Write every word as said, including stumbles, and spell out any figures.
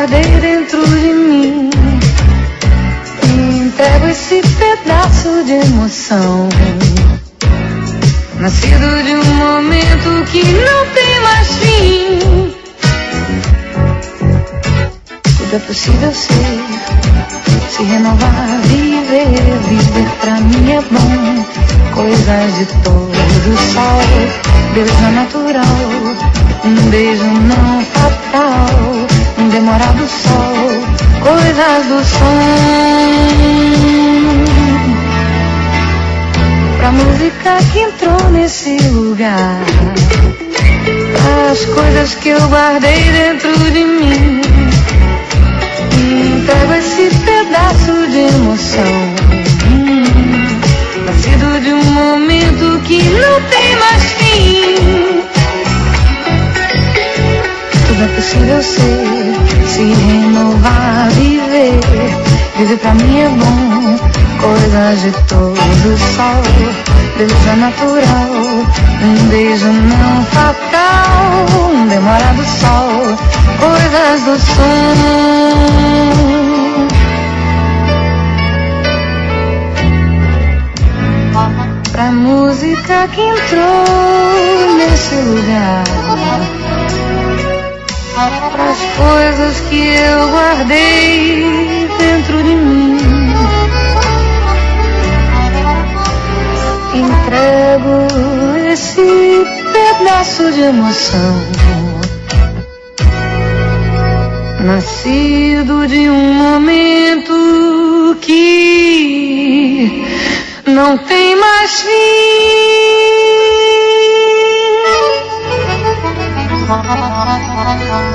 guardei dentro de mim. Entrego esse pedaço de emoção, nascido de um momento que não tem mais fim. Tudo é possível ser, se renovar, viver. Viver pra mim é bom, coisas de todo sol. Beleza natural, um beijo não fatal, um demorado sol, coisas do som. Pra música que entrou nesse lugar, as coisas que eu guardei dentro de mim. Entrego esse pedaço de emoção, hum, nascido de um momento que não tem mais fim. Tudo é possível ser, se renovar, viver. Viver pra mim é bom, coisas de todo sol. Beleza natural, um beijo não fatal, um demorado sol, coisas do som. Pra música que entrou nesse lugar, pras coisas que eu guardei dentro de mim. Entrego esse pedaço de emoção, nascido de um momento que não tem mais fim.